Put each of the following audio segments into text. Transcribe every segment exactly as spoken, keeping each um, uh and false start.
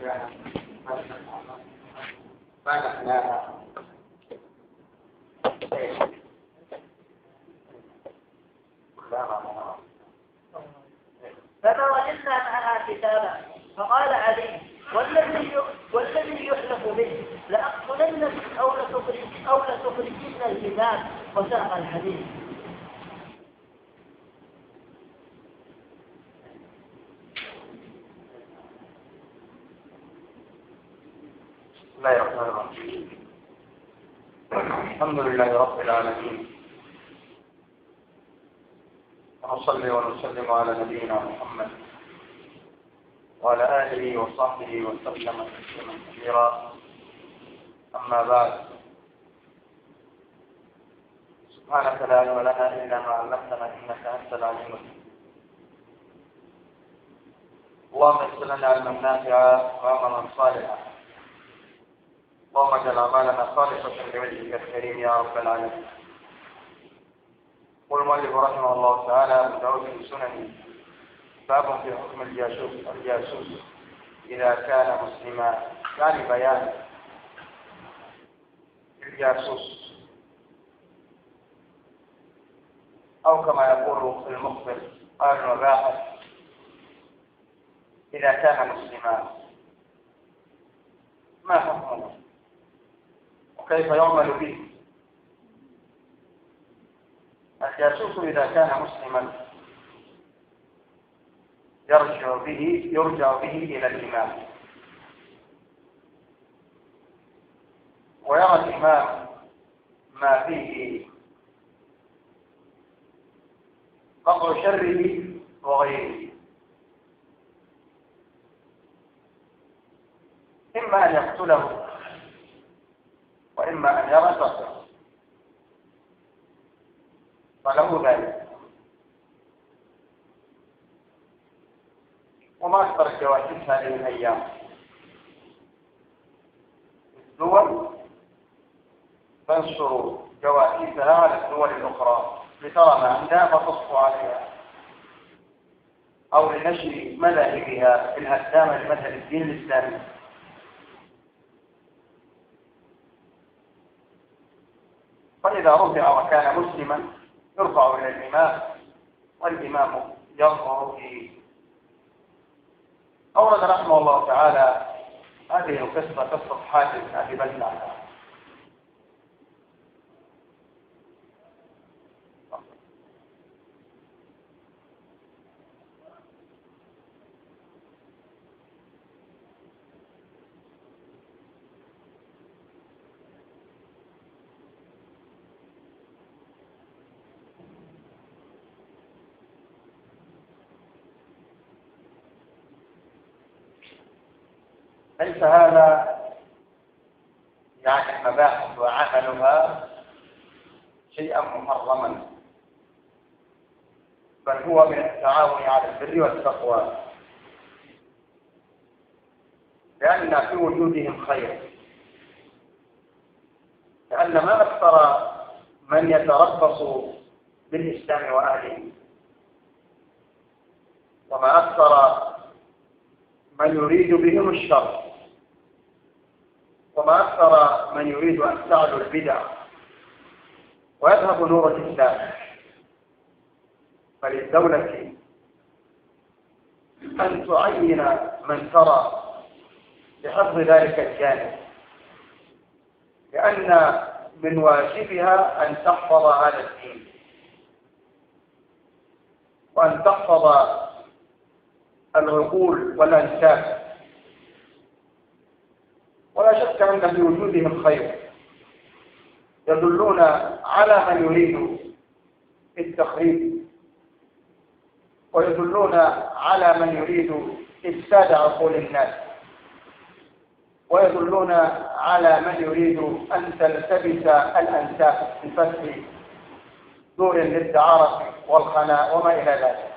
فنحناها فما وجدنا معها كتابا. فقال علي: والذي والذي يحلف به لأقتلنك أو لتخرج أو لتخرجن الكتاب. وساق الحديث. بسم الله الرحمن الرحيم. الحمد لله رب العالمين، ونصلي ونسلم على نبينا محمد وعلى آله وصحبه وسلم تسليما كثيرا. أما بعد، سبحانك لا علم لنا إلا ما علمتنا إنك أنت العليم الحكيم. اللهم اغفر لنا علما نافعا وعملا صالحا. اللهم اجعل أعمالنا خالصة لوجهك الكريم يا رب العالمين. قال المؤلف رحمه الله تعالى: أبو داود في سننه: باب في حكم الجاسوس الجاسوس إذا كان مسلما. يعني بيان الجاسوس، أو كما يقول المخبر قال المباحث، إذا كان مسلما ما حكمه وكيف يعمل به. الجاسوس إذا كان مسلما يرجع به يرجع به إلى الإمام، ويرى الإمام ما فيه قطع شره وغيره، إما أن يقتله وإما أن يرى قتله، فله ذلك. وما أكثر الجواسيس هذه الأيام الدول تنشر جواسيسها على الدول الأخرى لترى ما عندها فتصفو عليها، أو لنشر مذاهبها الهدامة لمذهب الدين الإسلامي. فإذا رفع وكان مسلما يرفع إلى الإمام، والإمام ينظر فيه. أورد رحمه الله تعالى هذه القصة قصة حاتم بن أبي بلتعة. ليس هذا يعني المباحث وعملها شيئا محرما، بل هو من التعاون على البر والتقوى، لأن في وجودهم خير. لأن ما أكثر من يتربص بالإسلام وأهله، وما أكثر من يريد بهم الشر، وما أكثر من يريد أن تعلو البدع ويذهب نور الإسلام. فللدولة أن تعين من ترى لحفظ ذلك الجانب، لأن من واجبها أن تحفظ هذا الدين وأن تحفظ العقول والأنساب. ولا شك أن في وجودهم خير، يدلون على من يريد التخريب، ويدلون على من يريد إفساد عقول الناس، ويدلون على من يريد أن تلتبس الأنساب بفتح دور للدعارة والخناء وما إلى ذلك.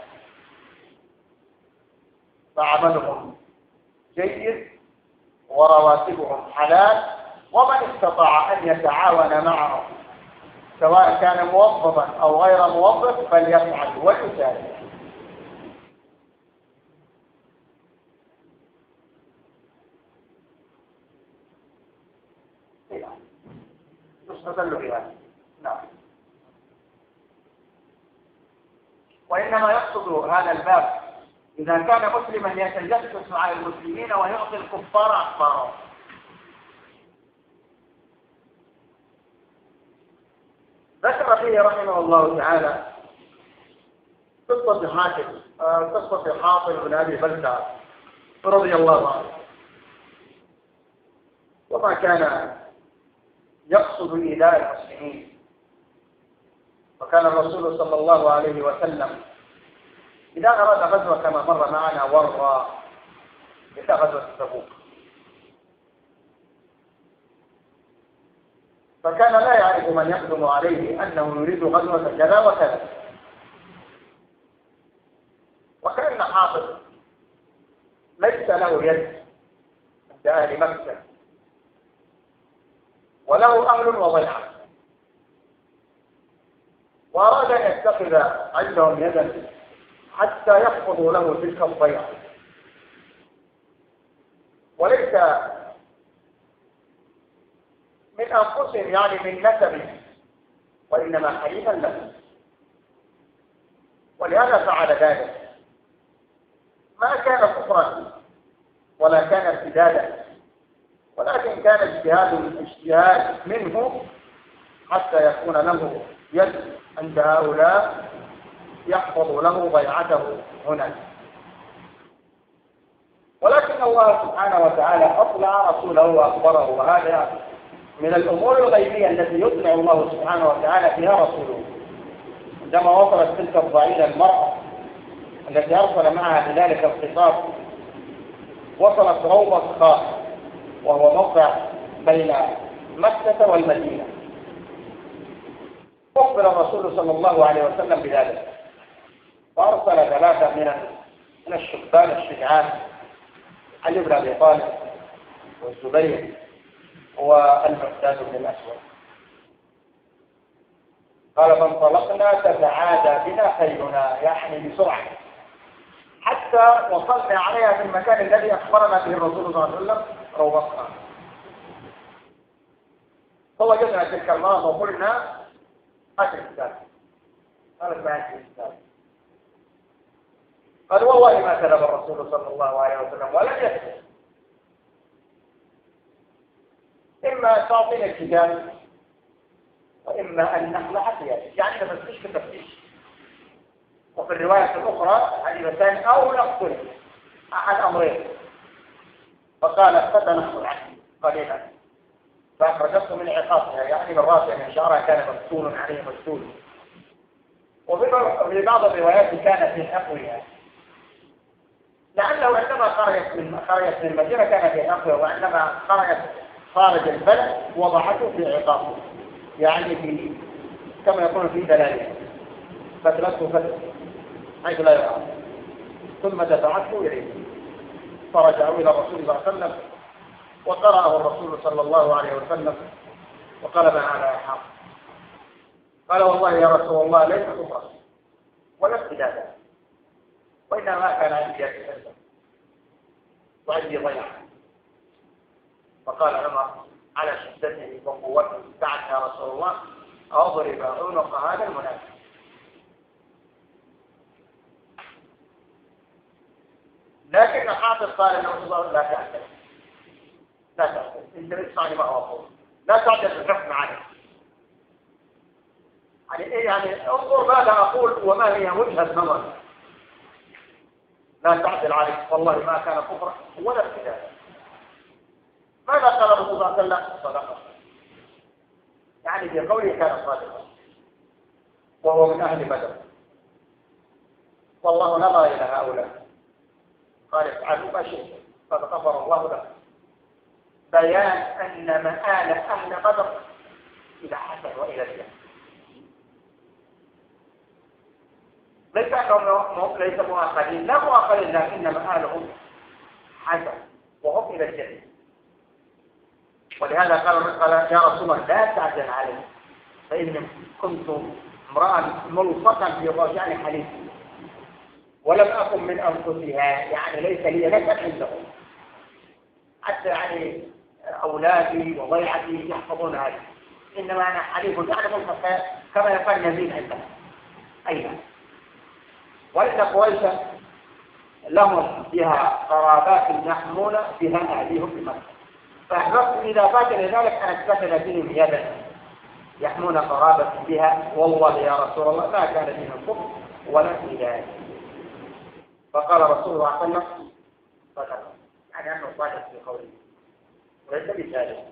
فعملهم جيد ورواتبهم حلال، ومن استطاع أن يتعاون معهم سواء كان موظفا أو غير موظف فليفعل ويساعد. يستدل بها. نعم. وإنما يقصد هذا الباب إذا كان مسلما يتجسس مع المسلمين ويعطي الكفار أخبارهم. ذكر فيه رحمه الله تعالى قصة حاتم قصة حاطب بن أبي بلتع رضي الله عنه، وما كان يقصد إيذاء المسلمين. وكان الرسول صلى الله عليه وسلم إذا أراد غزوة كما مر معنا ورى مثل غزوة تبوك، فكان لا يعرف من يقدم عليه أنه يريد غزوة كذا وكذا. وكأن حاطب ليس له يد عند أهل مكة وله أهل وضيعة، وأراد أن يتخذ عندهم يدا حتى يحفظوا له تلك الضيعة، وليس من أنفسهم يعني من نسبهم، وإنما حليفا له. ولهذا فعل ذلك، ما كان كفرا ولا كان ارتدادا، ولكن كان اجتهاد اجتهاد منه حتى يكون له يد عند هؤلاء يحفظ له بيعته هنا. ولكن الله سبحانه وتعالى أطلع رسوله وأخبره، وهذا من الأمور الغيبية التي يطلع الله سبحانه وتعالى فيها رسوله. عندما وصلت تلك الضعينة المرأة التي أرسل معها بذلك الخطاب، وصلت روضة خاص وهو موقع بين مكة والمدينة، أخبر الرسول صلى الله عليه وسلم بذلك، وأرسل ثلاثة من الشبان الشجعان، علي بن أبي طالب والزبير والمقداد بن الأسود. قال فانطلقنا تتعادى بنا خيلنا، يعني بسرعة، حتى وصلنا عليها في المكان الذي أخبرنا به الرسول صلى الله عليه وسلم روضتها. فوجدنا تلك المرأة وقلنا أكل الكتاب. قالت ما أكل الكتاب. قال والله ما كذب الرسول صلى الله عليه وسلم ولم يكذب، إما تعطينا الكتاب وإما أن نخلع ثيابك، يعني ما تفتش بالتفتيش. وفي الرواية الأخرى حديثان أو نقتل، أحد أمرين. فقال فتنخل عني قليلا، فأخرجته من عقابها، يعني من راسها، من شعرها كان مفتول عليه مفتول. وفي بعض الروايات كان في حقوها، لعله عندما خرجت من خرجت من المدينة كان في حقوها، وعندما خرجت خارج البلد وضعته في عقابه، يعني في كما يقول في دلالة فتلته فتل حيث لا يرى، ثم دفعته إليه. فرجعوا إلى الرسول صلى الله عليه وسلم وقرأه الرسول صلى الله عليه وسلم وقال ما على حق. قال والله يا رسول الله ليس كفرا ولا ارتدادا، وإنما كان عندي يتكلم وعندي ضياع. فقال عمر على شدته وقوته دعك يا رسول الله أضرب عنق هذا المنافق. لكن حاطب قال له لا تعتذر لا تعتذر، انت بتسمعني ما اقول، لا تعتذر بالحكم عليه. يعني ايه؟ يعني انظر ماذا اقول وما هي وجهة نظري. لا تعدل عليك، والله ما كان كفرا ولا ارتدادا. ماذا قال الرسول صلى الله عليه وسلم؟ صدقه، يعني بقوله كان صادقا، وهو من اهل بدر. والله نظر الى هؤلاء قال افعلوا ما شئتم قد غفر الله لكم. بيان ان مآل اهل بدر الى حسن والى الجنه، ليس انهم ليس مؤاخذين، لا مؤاخذين، لكن مآلهم حسن وهم الى الجنه. ولهذا قال قال يا رسول الله لا تعجل علي، فاني كنت امرأ ملصقا في ضجعن حليف، ولم أكن من أنفسها، يعني ليس لي نسب عندهم، حتى يعني أولادي وضيعتي يحفظون هذه. إنما أنا حليف يعني ملحق كما يقال يزيد عندنا. أيضا وليس قريشا لهم بها قرابات يحمون بها أهليهم بمكة، فأحببت إذا فات لذلك أن أتبتل بهم يدا يحمون قرابة بها، والله يا رسول الله ما كان بهم كفر ولا هداية. فقال رسول الله صلى الله عليه وسلم صدق، يعني أنه صادق في قوله وليس بذلك.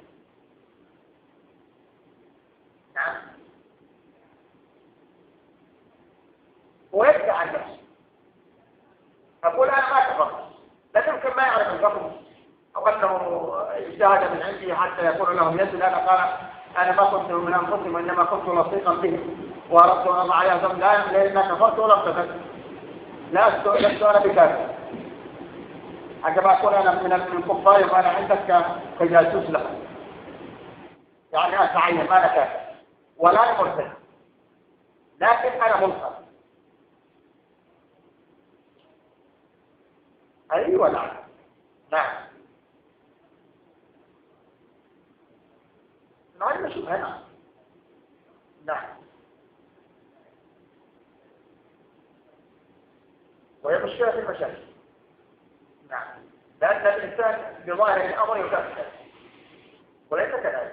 نعم. ويبدأ عن نفسه أقول أنا ما كفرت، لكن يمكن ما يعرف الحكم أو أنه اجتهد من عندي حتى يكون لهم يد. أنا قال أنا ما كنت من أنفسهم وإنما كنت لصيقا بهم وأردت أن أضع عليهم لا لأن كفرت ولا ارتدت، لا لست أنا بكافر. عندما أكون أنا من الكفار وأنا عندك كجاسوس لهم، يعني أتعين أنا كافر ولا أنا مرتد، لكن أنا منصر. أيوة نعم نعم نعم نشوف هنا نعم. وهي مشكلة في المشاكل. نعم، لأن الإنسان بظاهر الأمر يكفر وليس كذلك.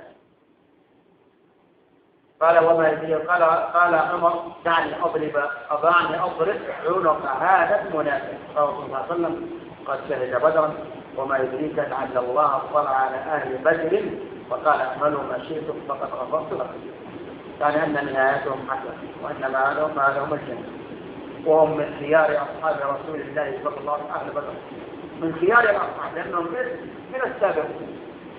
قال وما يدري قال قال عمر دعني أضرب أضعني أضرب عنق هذا المنافق. قال صلى الله عليه وسلم قد شهد بدرا وما يدريك لعل الله اطلع على أهل بدر فقال اعملوا ما شئتم فقد غفرت لكم. يعني أن نهايتهم حسنة وأن مآلهم مآلهم الجنة، وهم من خيار أصحاب رسول الله صلى الله عليه وسلم أهل بدر، من خيار الأصحاب لأنهم من السابقين.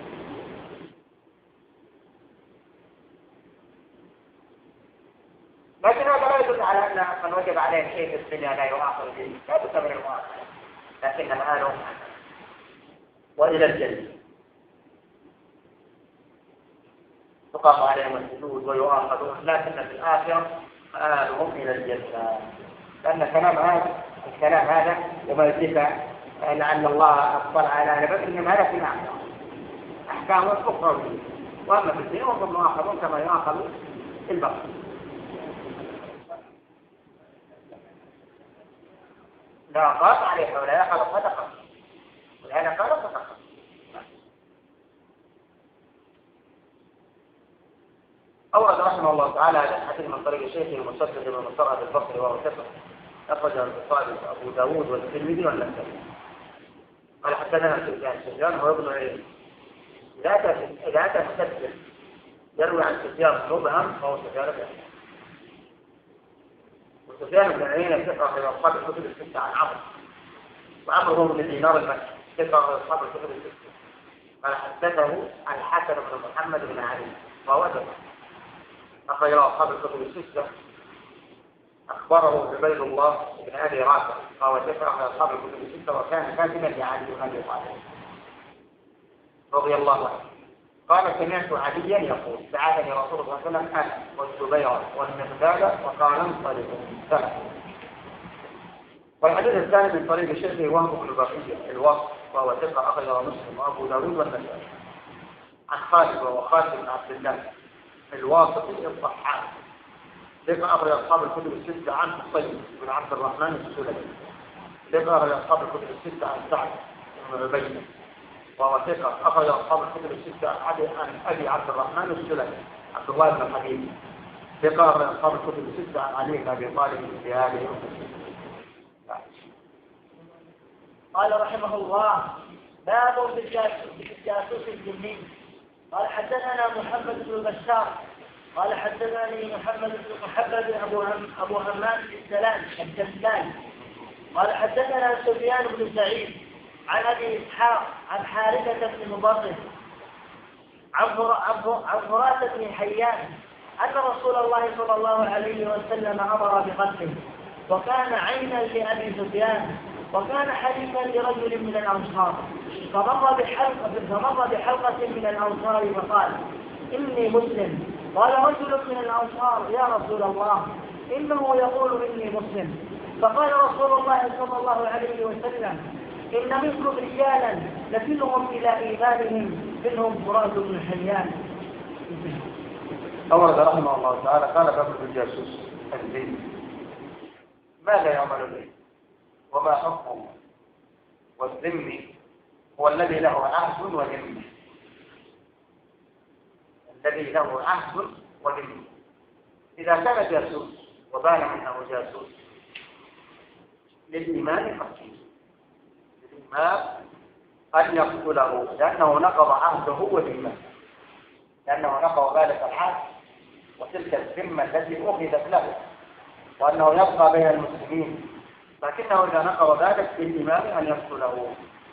لكن هذا لا يدل على أن من وجب عليه شيء في الدنيا لا يؤاخذ به، لا تسمى المؤاخذة، لكن مآلهم وإلى الجنة تقام عليهم الحدود ويؤاخذون، لكن في الآخرة مآلهم إلى الجنة. لأن كلام هذا الكلام هذا وما يدرك لعل الله أطلع على أهل بدر إنما هذا في الآخرة أحكام أخرى، وأما في الدنيا وهم يؤاخذون كما يؤاخذون البقر. لا قاط عليه ولا يأخذ صدقة، ولهذا قال صدقة. أورد رحمه الله تعالى هذا الحديث من طريق شيخه المسدد بن مسرعة البصري وهو ثقة، أخرجه البخاري وأبو داود والترمذي والنسائي. قال حدثنا سفيان، سفيان هو ابن عيينة. إذا أتى مسدد يروي عن سفيان مبهم فهو سفيان بن عيينة. وسفيان بن عيينة ثقة في أصحاب الكتب الستة عن عمرو، وعمرو هو من دينار المكي ثقة في أصحاب الكتب الستة. قال حدثه الحسن بن محمد بن علي وهو ثقة أخرج أصحاب الكتب الستة. أخبره عبيد الله بن أبي رافع وهو ثقة من أصحاب الكتب الستة وكان كاتبا لعلي بن أبي طالب رضي الله عنه. قال سمعت عليا يقول دعاني رسول الله صلى الله عليه وسلم أنا والزبير والمقداد وقال انطلقوا سلام. والحديث الثاني من طريق شيخه وهب بن بقية الواسط وهو ثقة أخرجه مسلم وأبو داود والنسائي عن خالد وهو خالد بن عبد الله الواسطي الصحابي ثقة أخرج أصحاب الكتب الستة عن حصين بن عبد الرحمن السلمي ثقة أخرج أصحاب الكتب الستة عن سعد بن عبيدة وهو ثقة أخرج أصحاب الكتب الستة عن أبي عبد الرحمن السلمي عبد الله بن حبيب ثقة أخرج أصحاب الكتب الستة عن علي بن أبي طالب في هذه الأمة. قال رحمه الله باب في الجاسوس الجني. قال حدثنا محمد بن بشار قال حدثني محمد بن محمد أبو أبو همام السلام الجسلاني قال حدثنا سفيان بن سعيد عن أبي إسحاق عن حارثة بن مضرب عن فراسة بن حيان أن رسول الله صلى الله عليه وسلم أمر بقتله، وكان عينا لأبي سفيان، وكان حليفا لرجل من الأنصار، فمر بحلقة فمر بحلقة من الأنصار فقال إني مسلم. قال رجل من الأنصار يا رسول الله إنه يقول إني مسلم. فقال رسول الله صلى الله عليه وسلم إن منكم رجالا لكنهم إلى إيمانهم منهم فرات بن حيان. أورد رحمه الله تعالى قال باب الجاسوس الذمي ماذا يعمل به وما حكمه؟ والذمي هو الذي له عهد وذمة، الذي له عهد وذمة. إذا كان جاسوس وبان منه جاسوس للإمام قتله، للإمام أن يقتله لأنه نقض عهده وذمته، لأنه نقض ذلك العهد وتلك الذمة التي أخذت له، وأنه يبقى بين المسلمين، لكنه إذا نقض ذلك للإمام أن يقتله.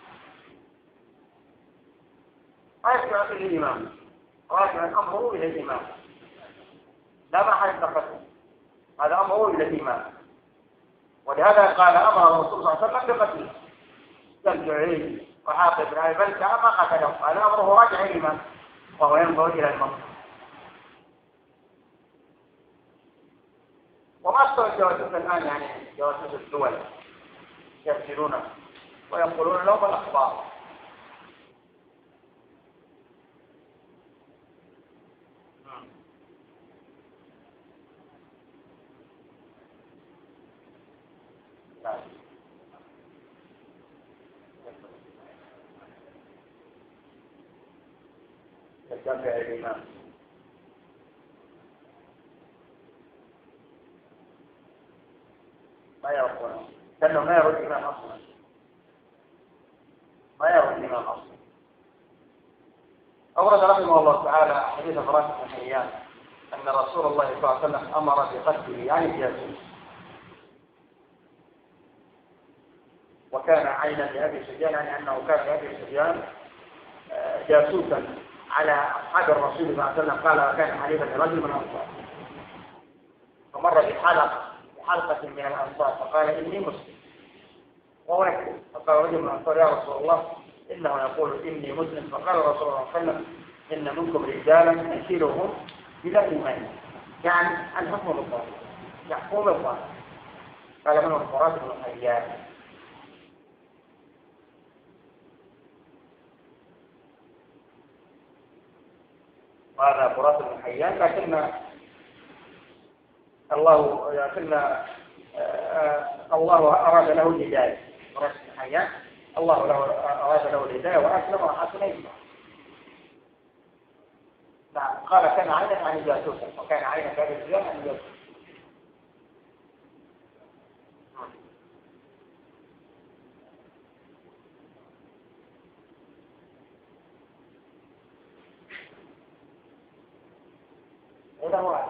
راجع إلى الإمام، راجع أمره إلى الإمام، لا محل قتله، هذا أمره إلى الإمام. ولهذا قال أمر الرسول صلى الله عليه وسلم بقتله، يرجع وحاطب بن أبي بلتعة ما قتله، هذا أمره راجع إلى الإمام وهو ينظر إلى المنطق. وما استوى الجواسيس الآن، يعني جواسيس الدول يرسلون ويقولون لهم الأخبار. يتبع الإمام ما يرونه، لأنه ما يرد الإمام أصلا، ما يرد الإمام أصلا. أورد رحمه الله تعالى حديث فراس بن حيان أن رسول الله صلى الله عليه وسلم أمر بقتله يعني الجاسوس، وكان عينا لأبي سفيان، يعني أنه كان لأبي سفيان جاسوسا على أصحاب الرسول صلى الله عليه وسلم. قال وكان حليفا لرجل من الأنصار، فمر بحلقة بحلقة من الأنصار فقال إني مسلم وهو يكذب، فقال رجل من الأنصار يا رسول الله إنه يقول إني مسلم، فقال الرسول صلى الله عليه وسلم إن منكم رجالا نشيلهم بلا إيمان، يعني الحكم بالظاهر يحكم بالظاهر. قال منهم فراس بن حيان. هذا فراس بن حيان، لكن الله لكن الله أراد له الهداية. فراس بن حيان الله له أراد له الهداية وأسلم وحسن إسلامه. نعم، قال كان عينا عن جاسوسا، وكان عينا كان رجال عن جاسوس. هذا هو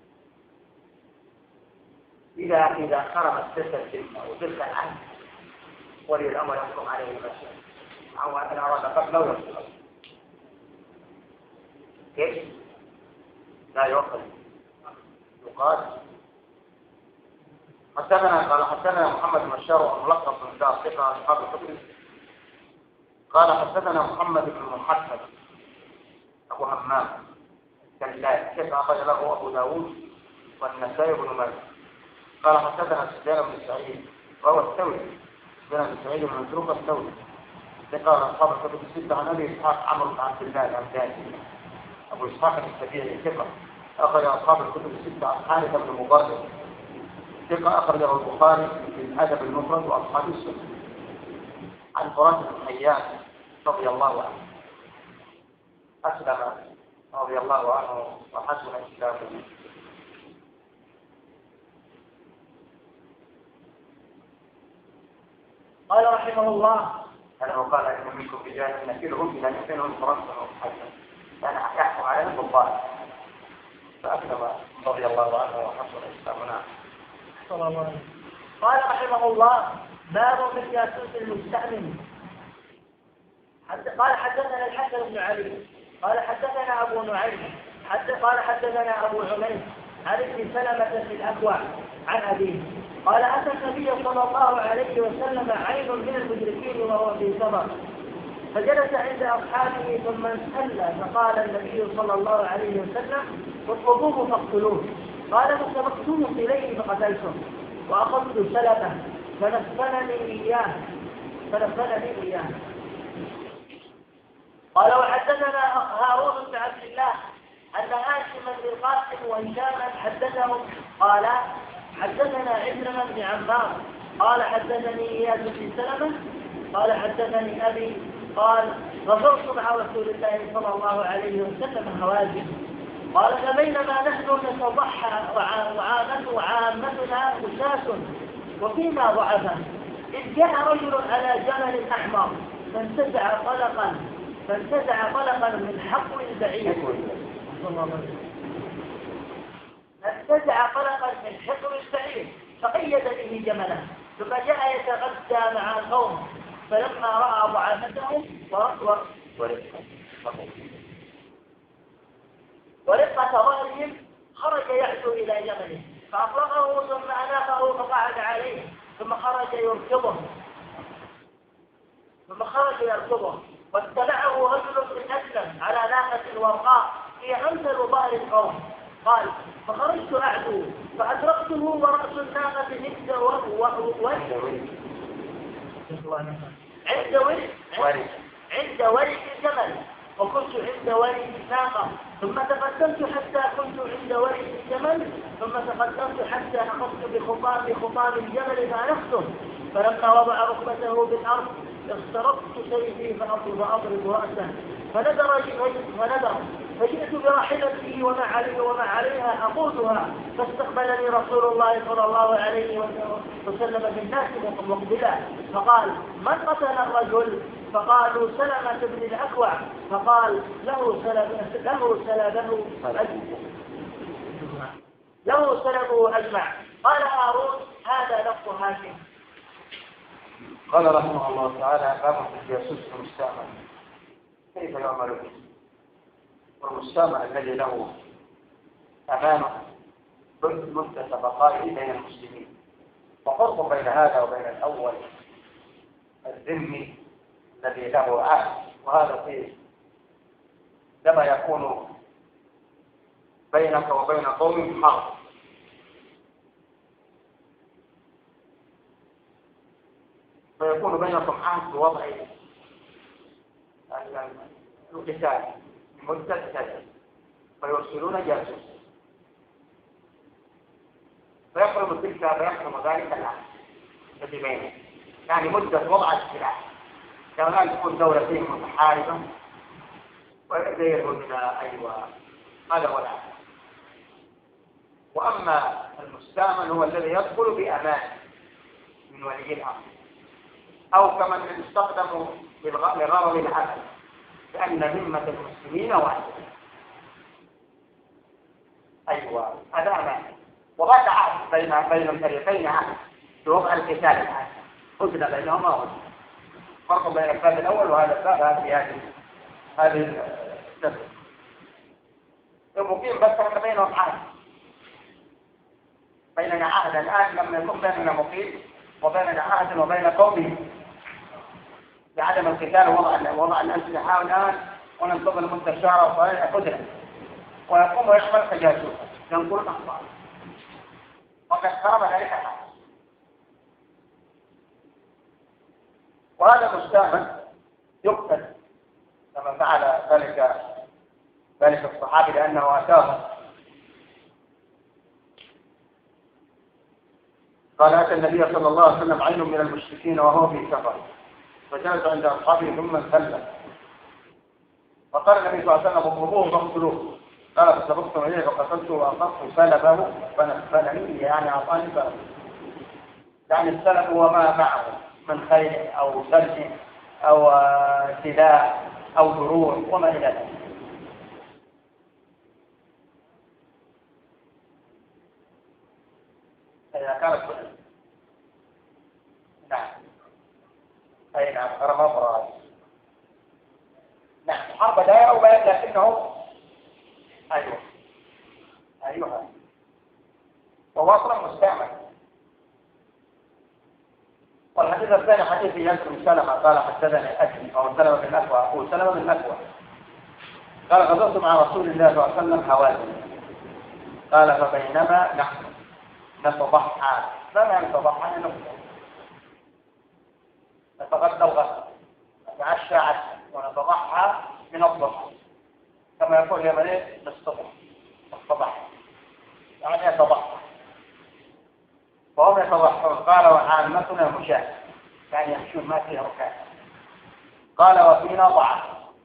إذا إذا خرمت تلك الكلمة وتلك العهد ولي الأمر يحكم عليه المسلم أو أن أراد قتله يقتله. كيف؟ لا يؤخذ يقال. حدثنا قال حدثنا محمد بن بشار وملقب بن دار ثقة أصحاب الكتب. قال حدثنا محمد بن محمد أبو همام كالله ثقة أخرج له أبو داود والنسائي بن ماجه. قال حدثنا سفيان بن سعيد وهو الثوري، سفيان بن سعيد بن مسروق الثوري ثقة أصحاب الكتب الستة. عن أبي إسحاق عمرو بن عبد الله الأمداني أبو إسحاق السبيعي ثقة أخرج أصحاب الكتب الستة. عن حارثة بن مبارك ثقة أخرجه البخاري في الأدب المفرد وأصحاب السنة. عن فراس بن حيان رضي الله عنه أسلم رضي الله عنه وحسن إسلامه. قال رحمه الله أنه قال إن منكم رجال نكلهم إلى يمكنهم فرنسا وحسن، كان يحكم عليهم بالظاهر، فأسلم رضي الله عنه وحسن إسلامنا. صلى الله عليه وسلم. قال رحمه الله باب في الجاسوس المستأمن. قال حدثنا الحسن بن علي قال حدثنا أبو نعيم حتى قال حدثنا أبو عمير عن ابن سلمة في الأكوع عن أبيه قال أتى النبي صلى الله عليه وسلم عين من المشركين وهو في سفر، فجلس عند أصحابه ثم انسل، فقال النبي صلى الله عليه وسلم اطلبوه فاقتلوه. قال فسبقتم إليه فقتلته وأخذت سلمه فنفنني إياه فنفنني إياه. قال وحدثنا هارون بن عبد الله أن هاشما بالقاسم وهشاما حدثهم قال حدثنا عكرمة بن عمار قال حدثني إياس بن سلمة قال حدثني أبي قال غزوت مع رسول الله صلى الله عليه وسلم هوازن قال فبينما نحن نتضحى وعامتنا أساس وفينا ضعفا إذ جاء رجل على جمل أحمر فانتزع طلقا فانتزع طلقا من حقل البعير فانتزع طلقا من حقل البعير فقيد به جمله ثم جاء يتغدى مع القوم فلما رأى ضعافتهم ورقة ظهرهم خرج يعدو إلى جمله فأطلقه ثم أناقه فقعد عليه ثم خرج يركضه ثم خرج يركضه واتبعه رجل من أسلم على ناقة ورقاء هي أمثل ظهر القوم قال فخرجت أعدو فأدركته ورأس الناقة عند ورد عند ورد عند ورد الجمل وكنت عند ورد الناقة ثم تقدمت حتى كنت عند ورد الجمل ثم تقدمت حتى أخذت بخطام بخطام الجمل فأنخته فلما وضع ركبته بالأرض اخترقت سيفي فأضرب أضرب رأسه فنذر فنذر فجئت براحلتي وما علي وما عليها أقودها فاستقبلني رسول الله صلى الله عليه وسلم بالناس مقبلا فقال من قتل الرجل فقالوا سلمة بن الأكوع فقال له سلبه له سلبه له سلبه أجمع قال هارون هذا لفظ هاشم. قال رحمه الله تعالى باب في الجاسوس المستعمل كيف يعمل به والمستعمل الذي له أمانة مدة بقائه بين المسلمين وفرق بين هذا وبين الأول الذمي الذي له عهد وهذا فيه لما يكون بينك وبين قوم حرب فيكون بينكم عهد بوضع القتال مدة سنة فيرسلون جاسوسا فيحرم تلك فيحرم ذلك العهد الذي بينهم يعني مدة وضع السلاح كما تكون دولتين متحاربة ويديرون أيوة هذا هو العهد. وأما المستأمن هو الذي يدخل بأمان من ولي الأمر أو كمن استخدموا لغرض العدل لأن ذمة المسلمين واحدة. أيوة هذا أمان وبعد عهد بين بين الفريقين عهد بوضع القتال العهد حدد بينهما وجه فرق بين الباب الأول وهذا الباب هذه هذه هذه السبب المقيم بس أن بينهم عهد بيننا عهد الآن لما يكون بيننا مقيم وبيننا عهد وبين قومه بعدم القتال وضع وضع الأسلحة الآن وننتظر مدة شهر وصايا قدرة ويقوم ويحمل كجاسوسا ينقل الأخبار وقد خرب ذلك الحال. وهذا المستأمن يقتل كما فعل ذلك ذلك الصحابي لأنه أتاه قال أتى النبي صلى الله عليه وسلم عين من المشركين وهو في سفر فجلس عند أصحابه ثم انسلم فقال النبي صلى الله عليه وسلم اضربوه فاقتلوه قال فسبقتم إليه فقتلته وأخذت سلبه فنسلني يعني أعطاني سلبه يعني السلب هو ما معه من خيل أو سلج أو سلاح أو دروع وما إلى ذلك. إذا كانت نعم أي نعم رمى فرائض نعم حرب دائرة وبيان لكنه أيوه أيوه وهو أصلا مستعمل. والحديث الثاني حديث ينس بن سلمة قال حدثني أبي أو سلمة بن الأكوع أقول سلمة بن الأكوع قال غزوت مع رسول الله صلى الله عليه وسلم هوازن قال فبينما نحن نتضحى ما معنى نتضحى نفطر نتغدى الغد نتعشى عشاء ونتضحى من الضحى كما يقول اليمنيين بالصبح فقال وعامتنا مشاة، يعني يمشون ما فيها ركاب. قال وفينا ضعف.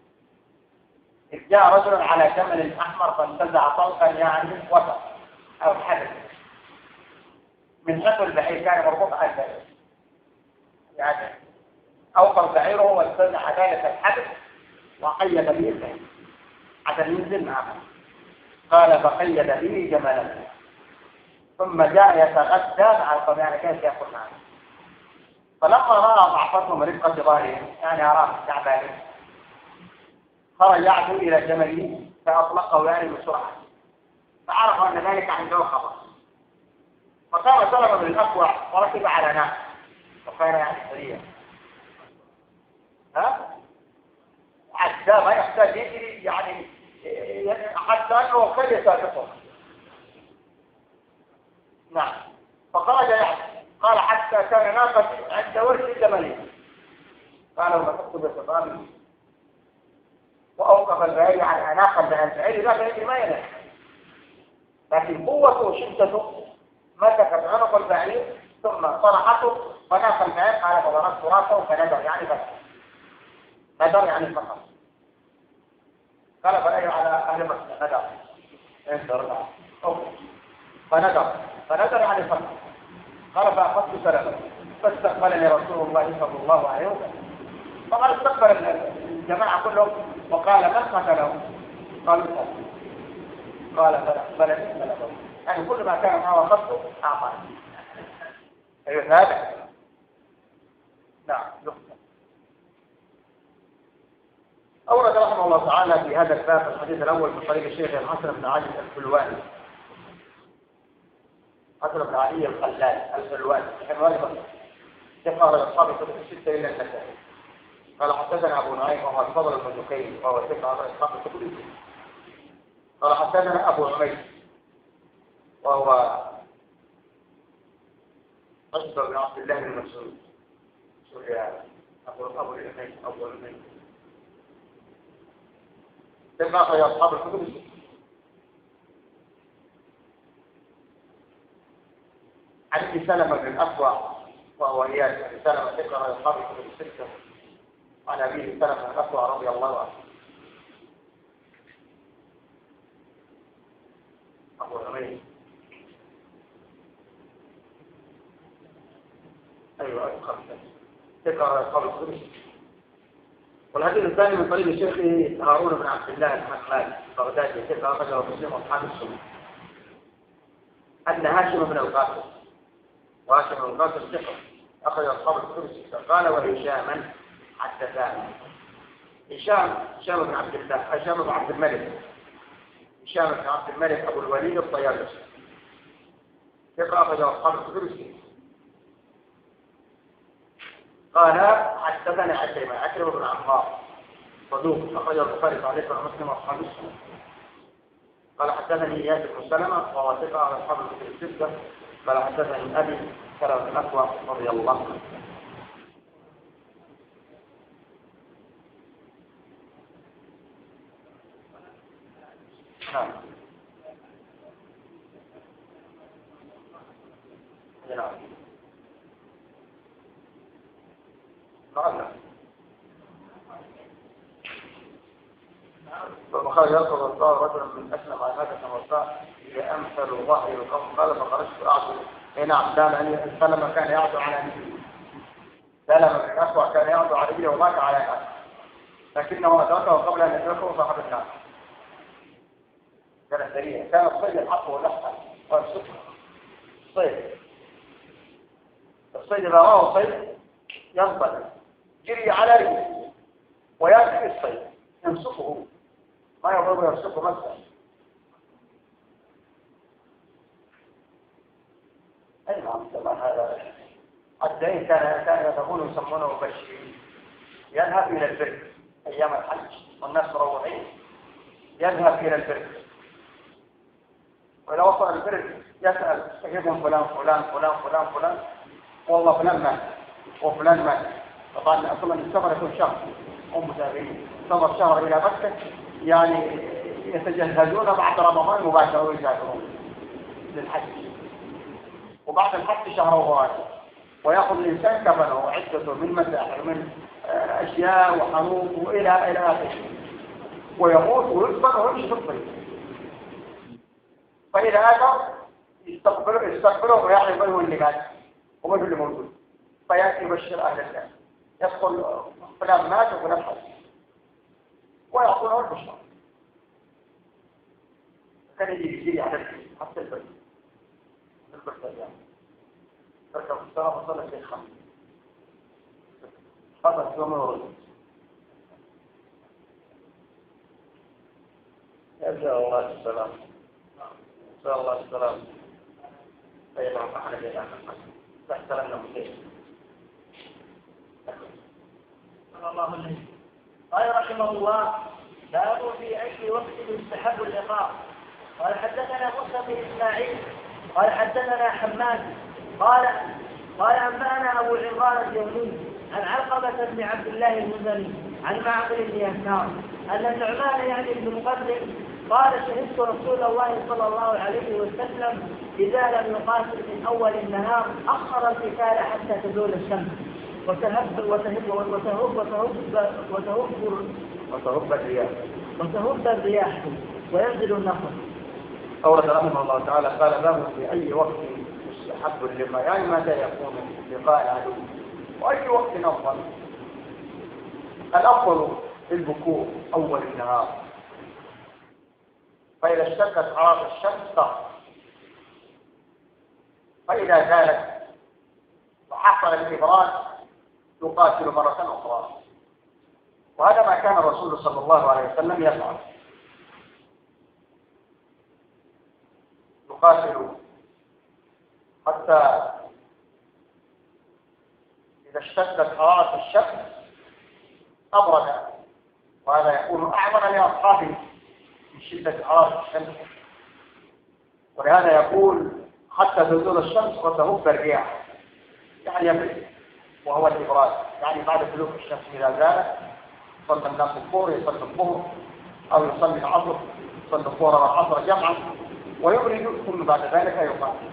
إذ جاء رجل على جمل أحمر فانتزع طلقا يعني وسط أو حدث من حقل بعير كان مربوط على البعير، يعني أوقف بعيره وانتزع ذلك الحدث وقيد به البعير حتى ينزل معه. قال فقيد به جملا ثم جاء يتغدى مع القوم، يعني كيف يأكل معه. فلما رأى ضعفتهم رفقة ظاهرهم، يعني أراه تعبانين، خرج يعدو إلى جمله فأطلقه يعني بسرعة، فعرفوا أن ذلك عنده خبر، فقام سلم من الأكوع وركب على ناس وكان يعني سريع. ها؟ حتى ما يحتاج يجري يعني حتى أنه قد يسابقه. نعم. فخرج يعدو، قال حتى كان ناقص عند ورث جمله، قال ومسكت بخطابه وأوقف البعير عن أناقا بها البعير لا يجري ما ينام، لكن قوته وشدته مسكت عنق البعير ثم صرحته فناق البعير. قال فضربت راسه فندر يعني فتح، ندر يعني فقط. قال فلا على أهل مكة ندر انظر فندر فندر يعني فقط. قال فأخذت سلامه فاستقبلني رسول الله صلى الله عليه وسلم. فقال استقبل الجماعة كلهم وقال من قتله؟ قالوا سلام. قال فاستقبلني سلامه، يعني كل ما كان معه خطه أعطاه. أيوة هذا نعم. أورد رحمه الله تعالى في هذا الباب الحديث الأول من طريق الشيخ الحسن بن علي الحلواني، حسن بن علي الخلال الحلواني الحلواني ثقة لأصحاب الكتب الستة إلا النسائي. قال حدثنا أبو نعيم وهو الفضل بن دكين وهو ثقة لأصحاب الكتب الستة. قال حدثنا أبو عمير وهو أصدر بن عبد الله بن مسعود أبو أبو الإمين أبو الإمين ثقة لأصحاب الكتب الستة. عن ابي سلمة بن الأكوع وهو إياس ابي سلمة ثقة لأصحاب الكتب الستة. عن ابي سلمة بن الأكوع رضي الله عنه أبو الإمين أيوة خمسة ثقة لأصحاب الكتب الستة. والحديث الثاني من طريق الشيخ هارون بن عبد الله الحمال البغدادي ثقة أخرجه مسلم وأصحاب السنة. أن هاشم بن القاسم وهاشم بن القاسم ثقة أخرج أصحاب الكتب الستة. قال وهشاما حدثاني هشام هشام بن عبد الله هشام بن عبد الملك هشام بن عبد الملك أبو الوليد الطيالسي ثقة أخرج أصحاب الكتب الستة. قال حدثنا عكرمة عكرمة بن عمار صدوق أخرج البخاري تعليقا ومسلم وأصحاب السنة. قال حدثني إياس بن سلمة وهو ثقة على أصحاب الكتب الستة. قال حدثني أبي سلمة بن الأكوع رضي الله عنه. نعم نعم فخرج يركض الله رجلا من أسلم على هذا الوفاء إلى أمثل ظهر القوم. قال فخرجت أعطي اي نعم. كان سلمة كان يعدو على نبيه، سلمة بن الأكوع كان يعدو على نبيه ومات على الناس، لكنه أدركه قبل أن يدركه صاحب الناس. كان سريع، كان الصيد الحق واللحظة والسكر الصيد الصيد إذا راه صيد ينطلق جري على رجله ويأتي الصيد يمسكه ما يضرب يمسكه مسكا. أي نعم طبعا هذا الدين كان كان يتقول يسمونه بشير يذهب إلى البر أيام الحج والناس مروحين يذهب إلى البر، وإذا وصل البر يسأل يجد فلان فلان فلان فلان فلان والله فلان مات وفلان مات. طبعا أصلا السفر يكون شهر هم متابعين سفر شهر إلى مكة، يعني يتجهزون بعد رمضان مباشرة ويسافرون للحج، وبعد الحج شهر وغاية ويأخذ الإنسان كفنه وعدته من مساحر من أشياء وحنوط وإلى إلى آخره، ويموت ويدفن ويمشي في الطريق. فإذا أتوا يستقبلوا يستقبلوا ويعرف من هو اللي مات ومن هو اللي موجود، فيأتي يبشر أهل الله، يدخل فلان مات وفلان حي، ويعطونه البشرى. كان يجي يجي على حتى البيت البشرى يعني تركب الصلاة وصلى في الخمس هذا يوم الولد. يرجع الله السلام إن شاء الله السلام. فإذا فعل بها فاحترمنا مكيف الله عليه. قال رحمه الله: باب في أي وقت يستحب اللقاء. قال حدثنا موسى بن إسماعيل قال حدثنا حماد قال قال أنبأنا أبو عمران الجوني عن علقمة بن عبد الله المزني عن معقل بن يسار أن النعمان يعني بن مقدم قال: شهدت رسول الله صلى الله عليه وسلم إذا لم يقاتل من أول النهار أخر القتال حتى تزول الشمس وتهب وتهب وتهب وتهب وتهب وتهب الرياح وتهب الرياح وينزل النهر. أورد رحمه الله تعالى قال: باب في أي وقت يستحب اللقاء، يعني متى يكون لقاء عدو، وأي وقت أفضل. الأفضل البكور أول النهار، فإذا اشتدت حرارة الشمس طهر، فإذا زالت وحصل الإبراد يقاتل مرة أخرى. وهذا ما كان الرسول صلى الله عليه وسلم يفعل، يقاتل حتى إذا اشتدت حرارة الشمس أبرد، وهذا يكون أعظم لأصحابه من شدة حرارة الشمس. ولهذا يقول: حتى تزول الشمس وتهب الرياح، يعني يبرد، وهو الإبراد، يعني بعد طلوع الشمس إذا زالت صلى الناس الظهر، يصلي الظهر أو يصلي العصر، يصلي الظهر والعصر جمعا ويبرد، ثم بعد ذلك يقاتل.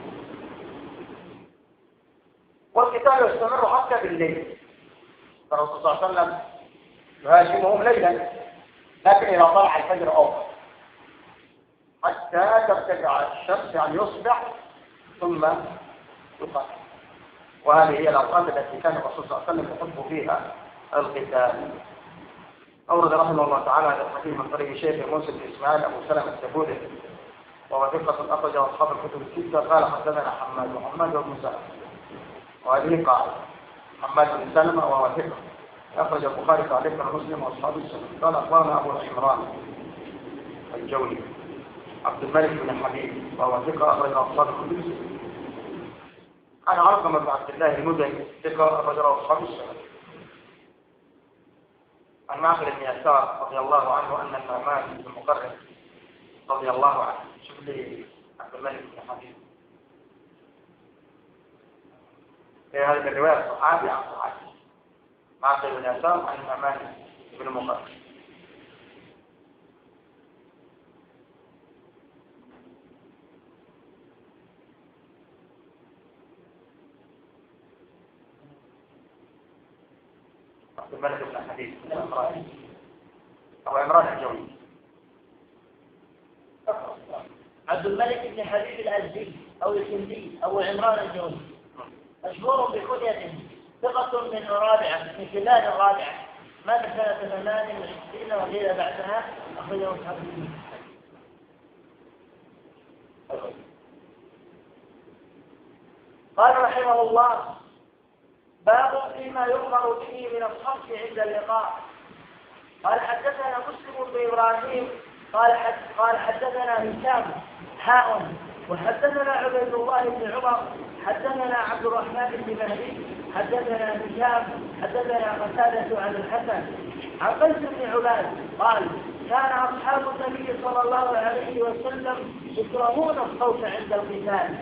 والقتال يستمر حتى بالليل، فالرسول صلى الله عليه وسلم يهاجمهم ليلا، لكن إذا طلع الفجر أوقف حتى ترتفع الشمس، يعني يصبح ثم يقاتل. وهذه هي الأوقات التي كان الرسول صلى الله عليه وسلم يحب فيها القتال. أورد رحمه الله تعالى هذا الحديث من طريق شيخ موسى بن إسماعيل أبو سلمة السبودي وهو ثقة أخرج أصحاب الكتب الستة. قال: حدثنا حماد وحماد بن سلمة، وهذه قال حماد بن سلمة وهو ثقة أخرج البخاري تعليقا مسلم وأصحاب السنة. قال: أخبرنا أبو عمران الجوني عبد الملك بن حبيب وهو ثقة أخرج أصحاب الكتب الستة. عن علقمة بن عبد الله المزني ثقة أخرج أصحاب السنة. عن معقل بن يسار رضي الله عنه أن النعمان بن مقرن رضي الله عنه، شوف لي عبد الملك بن حبيب في هذه الرواية صحابي عن صحابي، معقل بن يسار عن النعمان بن مقرن. عبد الملك بن حبيب أبو عمران الجوني. عبد الملك بن حبيب الأزدي أو الكندي أبو عمران الجوني مشهور بكنيته، ثقة من الرابعة من خلال الرابعة، مات سنة ثمان وعشرين وقيل بعدها، أخرجه أصحاب الكتب. قال رحمه الله: باب فيما يؤمر به من الصمت عند اللقاء. قال حدثنا مسلم بن إبراهيم قال حد قال حدثنا هشام حاء وحدثنا عبيد الله بن عمر حدثنا عبد الرحمن بن مهدي حدثنا هشام حدثنا قتادة عن الحسن عن قيس بن عباد قال: كان أصحاب النبي صلى الله عليه وسلم يكرهون الصوت عند القتال.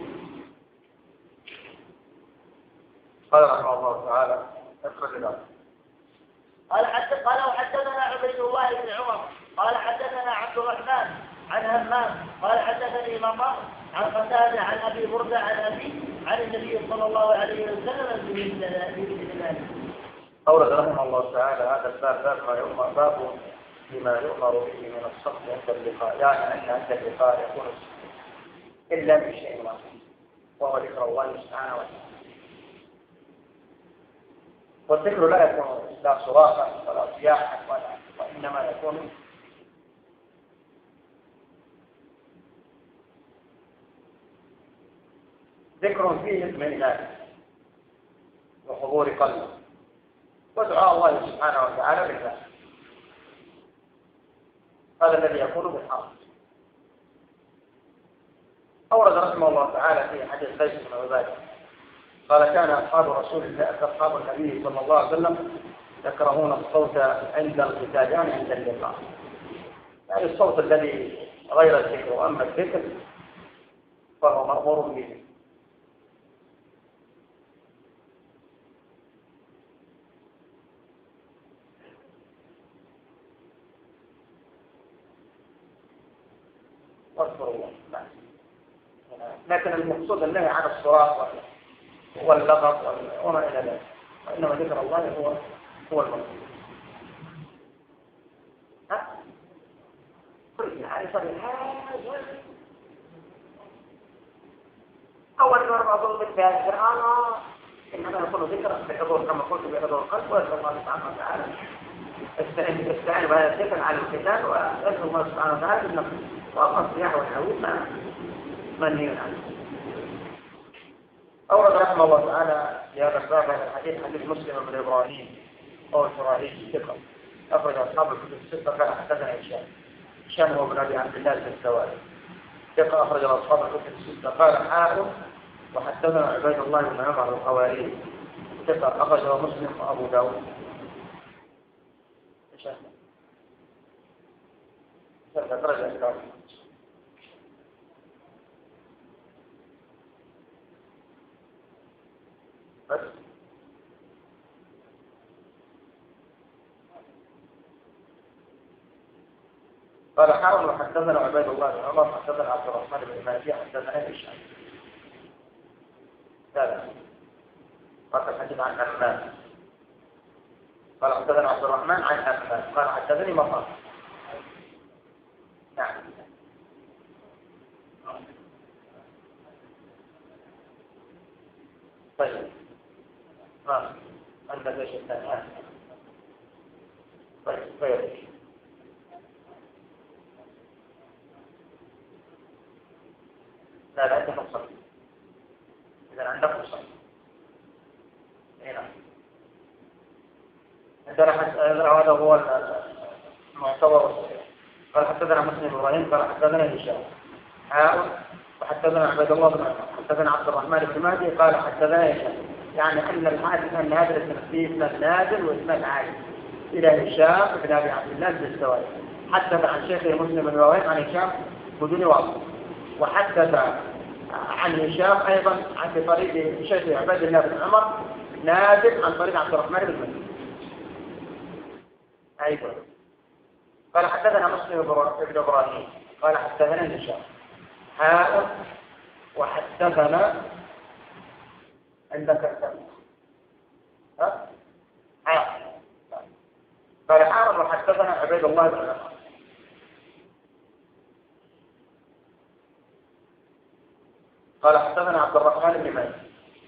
قال رحمه الله تعالى: اخرج ذلك. قال حتى قال وحدثنا عبيد الله بن عمر قال حدثنا عبد الرحمن عن همام قال حدثني مطر عن قتادة عن أبي بردة عن أبي عن النبي صلى الله عليه وسلم بمثل ذلك. أورد رحمه الله تعالى هذا الباب باب ما يؤمر باب بما يؤمر به من الصمت عند اللقاء، يعني أن عند اللقاء يكون إلا بشيء واحد وهو ذكر الله سبحانه وتعالى. والذكر لا يكون لا صراخا ولا صياحا ولا وإنما يكون ذكر فيه اطمئنان وحضور قلب ودعاء الله سبحانه وتعالى بالله. هذا الذي يكون بالحق. أورد رحمه الله تعالى في حديث ليس بن عبادة قال كان أصحاب رسول الله أصحاب النبي صلى الله عليه وسلم يكرهون الصوت عند القتال، يعني عند اللقاء، يعني الصوت الذي غير الذكر، وأما الذكر فهو مأمور به. واذكر الله. لكن المقصود النهي عن الصراخ واللغط وما إلى ذلك، وإنما ذكر الله هو هو المقصود. ها؟ يعني صريح أول مرة أظن بالفعل القرآن إنما يكون ذكر بحضور كما قلت بحضور القلب، ويسأل الله سبحانه وتعالى استعين بهذا الذكر على القتال، ويسأل الله سبحانه وتعالى بالنقل. وأما الصياح والحويل منهي عنه. أورد رحمه الله تعالى في هذا الباب الحديث حديث مسلم بن إبراهيم أو الفراهيد ثقة أخرج أصحاب الكتب الستة قال حدثنا هشام هشام هو بن أبي عبد الله الدستوائي ثقة أخرج أصحاب الكتب الستة قال حاكم وحدثنا عبيد الله بن عمر القوارير ثقة أخرجه مسلم وأبو داود. هشام أخرج أسكار بس قال حاول وحدثنا عبيد الله بن عمر حدثنا عبد الرحمن بن مهدي حدثنا هشام ثالث قال الحديث عن أحمد قال حدثنا عبد الرحمن عن أحمد قال حدثني مطر. نعم طيب ها عندك ايش الثاني؟ طيب طيب لا لا انت نقصد اذا عندك نقصد هنا هذا هو المعتبر. قال حدثنا مسلم ابراهيم قال حدثنا هشام حاول وحدثنا عبيد الله بن عمر حدثنا عبد الرحمن بن مهدي قال حدثنا هشام، يعني ان الحادث ان هذا الاسم فيه اسناد نازل واسناد عالي الى هشام بن ابي عبد الله الدستوائي حدث عن شيخه مسلم بن ابراهيم عن هشام بدون واسطه، وحدث عن هشام ايضا عن طريق شيخه عبيد الله بن عمر نازل عن طريق عبد الرحمن بن مهدي ايضا. قال حدثنا مسلم بن ابراهيم قال حدثنا هشام حاء وحدثنا عندك السبب ها حاء قال حاء وحدثنا عبيد الله بن عمر قال حدثنا عبد الرحمن بن مهدي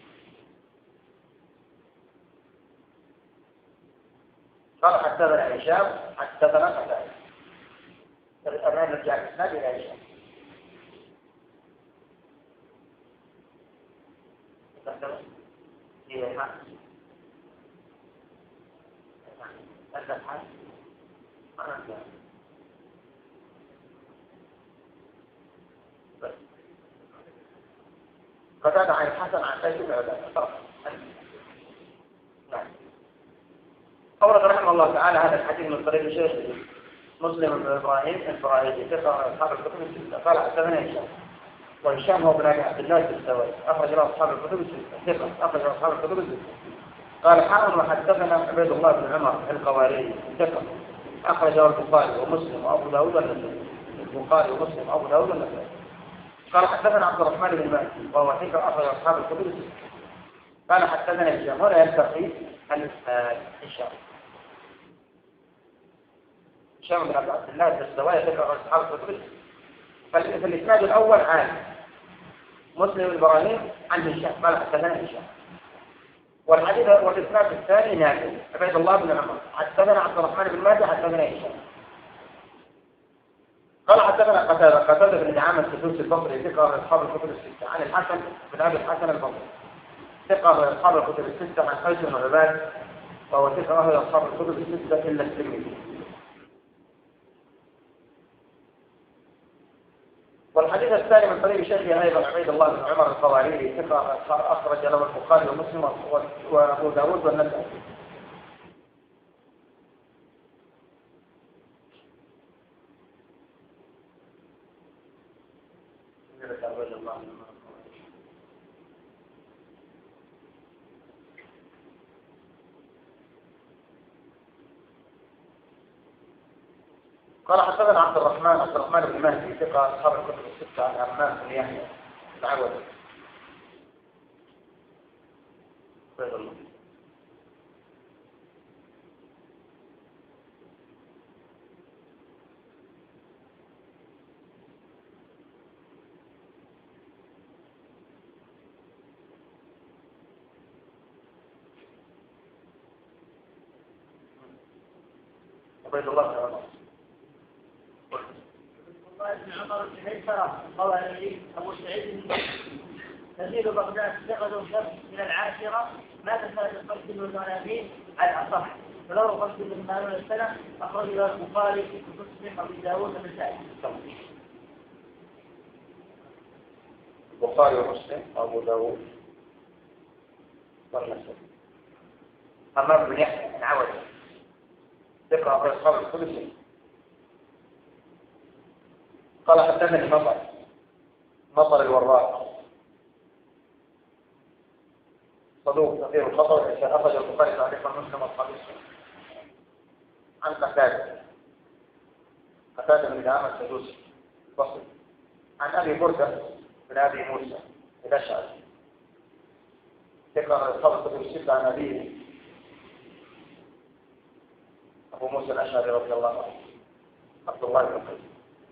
قال حدثنا هشام حدثنا قتادة. الآن نرجع الإسناد إلى هشام. هي حق هذا الحق أنا بس قتادة عن الحسن عن سيد بن عبادة. نعم. أورد رحمه الله تعالى هذا الحديث من طريق شيخ مسلم بن إبراهيم الفراهيدي ثقة أصحاب الكتب الستة قال حدثنا هشام، وهشام هو بن أبي عبد الله الدستوائي أخرج له أصحاب الكتب الستة ثقة أخرج له أصحاب الكتب الستة. قال حاول وحدثنا عبيد الله بن عمر القوارير ثقة أخرج له البخاري ومسلم وأبو داود والنسائي البخاري ومسلم وأبو داود والنسائي. قال حدثنا عبد الرحمن بن مهدي وهو ثقة أخرج أصحاب الكتب. قال حدثنا هشام. هنا يلتقي الإسناد هشام هشام بن عبد الله الدستوائي ثقة أخرج أصحاب الكتب. فالإسناد الأول عن مسلم إبراهيم عن هشام قال حدثنا هشام. والحديث والإسناد الثاني نافع عبيد الله بن عمر حدثنا عبد الرحمن بن مهدي حدثنا هشام. قال حدثنا قتادة قتادة بن دعامة السدوسي البصري ثقة من أصحاب الكتب الستة عن الحسن بن أبي الحسن البصري ثقة من أصحاب الكتب الستة عن قيس بن عباد وهو ثقة من أصحاب الكتب الستة إلا الترمذي. والحديث الثاني من طريق شيخه أيضا عبيد الله بن عمر القواريري ثقة أخرج له البخاري ومسلم وأبو داود والنسائي. قال حدثنا عبد الرحمن عبد الرحمن بن مهدي ثقة أصحاب الكتب الستة عن عمام بن يحيى العوضي. عبيد الله بن عمر ابن عمر بن ميسرة قال أبو سعيد نزيل بغداد اتخذوا شرط من العاشرة مات سنة القتل والمنافين على الأصح فلو قتل من ثمانون السنة أخرج له البخاري ومسلم وأبي داوود والنسائي. البخاري ومسلم وأبو داوود والنسائي. عمام بن يحيى العوضي ثقة في أصحاب الكتب. قال حدثني مطر مطر الوراق صدوق كثير الخطر أخرج البخاري تعليقا مسلم أصحاب السنة. عن قتادة قتادة بن دعامة السدوسي البصري عن أبي بردة بن أبي موسى الأشعري ثقة من أصحاب الكتب الستة عن أبيه أبو موسى الأشعري رضي الله عنه عبد الله بن قيس.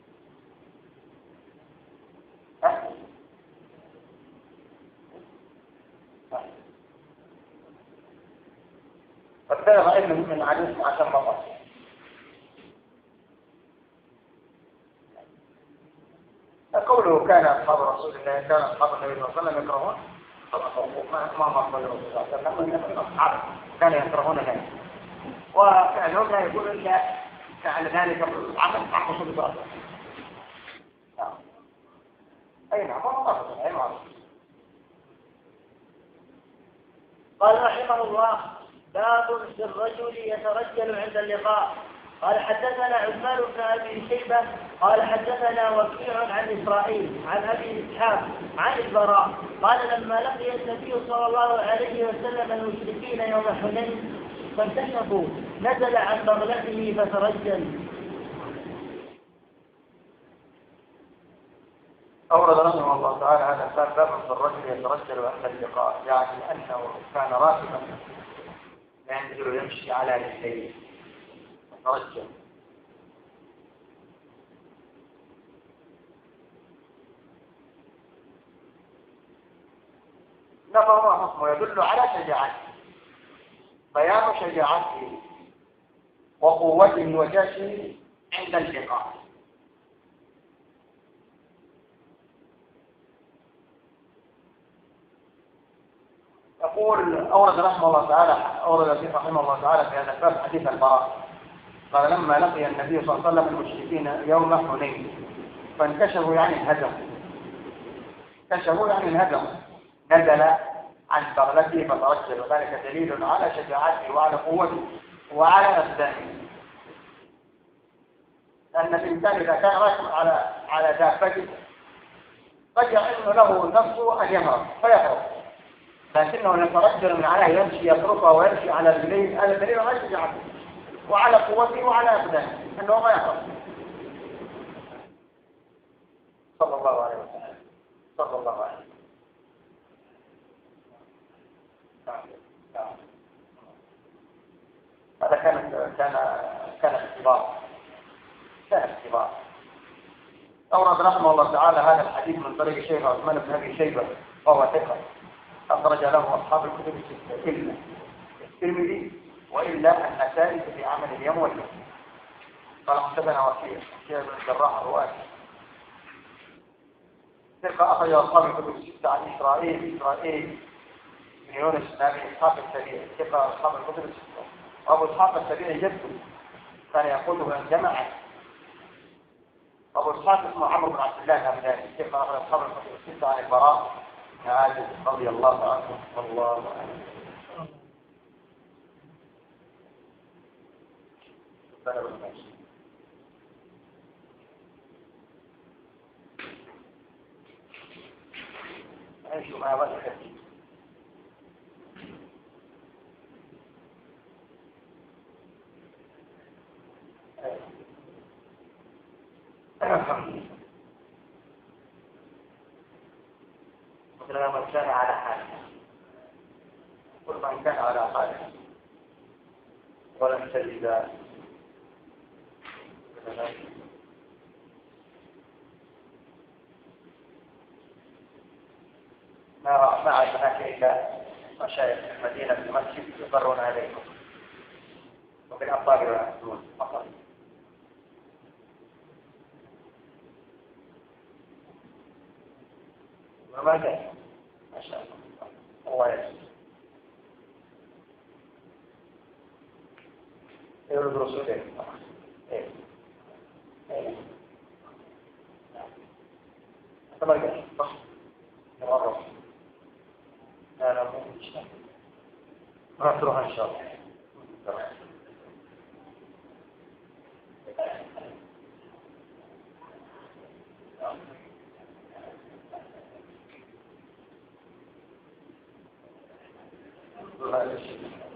فابتلغ علم من عليه عشان مطر. قوله كان أصحاب رسول الله كان أصحاب النبي صلى الله عليه وسلم يكرهون ما ما مر الرسول صلى الله عليه وسلم أصحاب كانوا يكرهون ذلك وكانوا لا يقولون إلا فعل ذلك عمل صح رسول الله. أي نعم ما أي نعم. قال رحمه الله باب في الرجل يترجل عند اللقاء. قال حدثنا عثمان بن ابي شيبه قال حدثنا وكيع عن اسرائيل عن ابي اسحاق عن البراء قال لما لقي النبي صلى الله عليه وسلم المشركين يوم حنين فانكشفوا نزل عن بغلته فترجل. أورد رحمه الله تعالى هذا الباب باب في الرجل يترجل عند اللقاء يعني أنه كان راكبا ينزل يمشي على رجليه يترجل. لما هو حكمه يدل على شجاعته بيان شجاعته وقوته وجاشه عند اللقاء. يقول أورد رحمه الله تعالى أورد فيه رحمه الله تعالى في هذا الباب حديث البراء قال لما لقي النبي صلى الله عليه وسلم المشركين يوم حنين فانكشفوا يعني انهزموا انكشفوا يعني انهزموا نزل عن بغلته فترجل وذلك دليل على شجاعته وعلى قوته وعلى أبدانه. لأن الإنسان إذا كان راكب على على دابته قد يحن له نفسه أن يهرب فيهرب لكنه يترجل من عليه يمشي يتركه ويمشي على رجليه هذا دليل على شجاعته وعلى قوته وعلى أبدانه أنه ما يهرب صلى الله عليه وسلم. صلى الله عليه وسلم. هذا كان كان كان اختبار كان اختبار. أورد رحمه الله تعالى هذا الحديث من طريق شيخ عثمان بن أبي شيبة وهو ثقة أخرج له أصحاب الكتب الستة إلا الترمذي وإلا النسائي في عمل اليوم والليل. قال حدثنا وكيع وكيع بن الجراح الرواسي ثقة أخرج أصحاب الكتب الستة عن إسرائيل إسرائيل بن يونس بن أبي إسحاق السبيعي ثقة أصحاب الكتب الستة. وأبو إسحاق السبيعي جده كان يقول من جمع. أبو إسحاق اسمه عمرو بن عبد الله الهمداني ثقة أخرج أصحاب الكتب الستة عن البراء بن عازب رضي الله عنه والله أعلم. عيشوا مع وجه مثل من كان على حاله كل من كان على حاله ولم تجد ما ما عاد هناك إلا مشايخ المدينة في المسجد يقرون عليكم وبالأطفال والأسنون فقط. وما جاء ما شاء الله الله يسلم. يقول الرسول ايه ايه ايه ما جاء صح مرة لا لا ما تروح إن شاء الله. الله